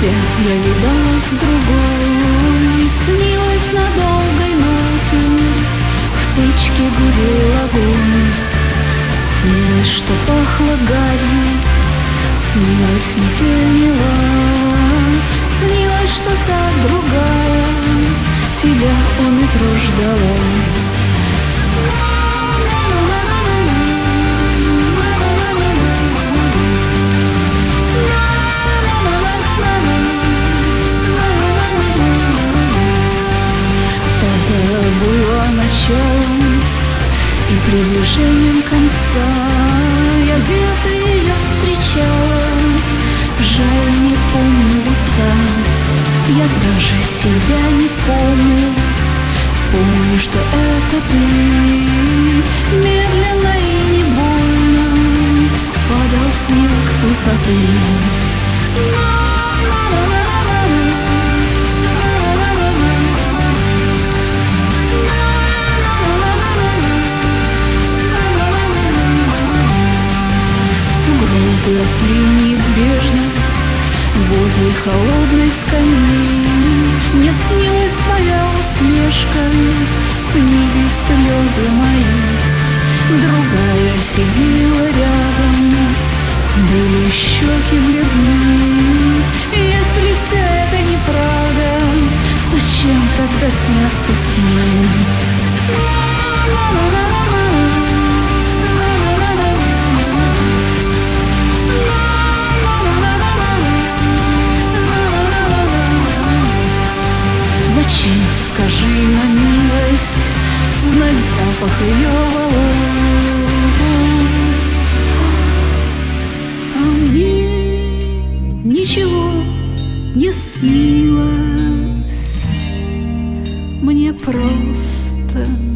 Тебя я видала с другой, снилась на долгой ноте, в печке гудел огонь. Снилось, что пахло гарью, снилась метель мила, снилась, что та другая тебя у метро ждала. Это было началом и приближением конца. Я где-то ее встречала, жаль, не помню лица. Я даже тебя не помню, помню, что это ты. Медленно и не больно падал снег с высоты. Сугробы росли неизбежно возле холодной скамьи. Мне снилась твоя усмешка, снились слезы мои. Другая сидела рядом, были щеки бледны. Если все это неправда, зачем тогда снятся сны? Зачем, скажи на милость, знать запах ее волос? А мне ничего не снилось, мне просто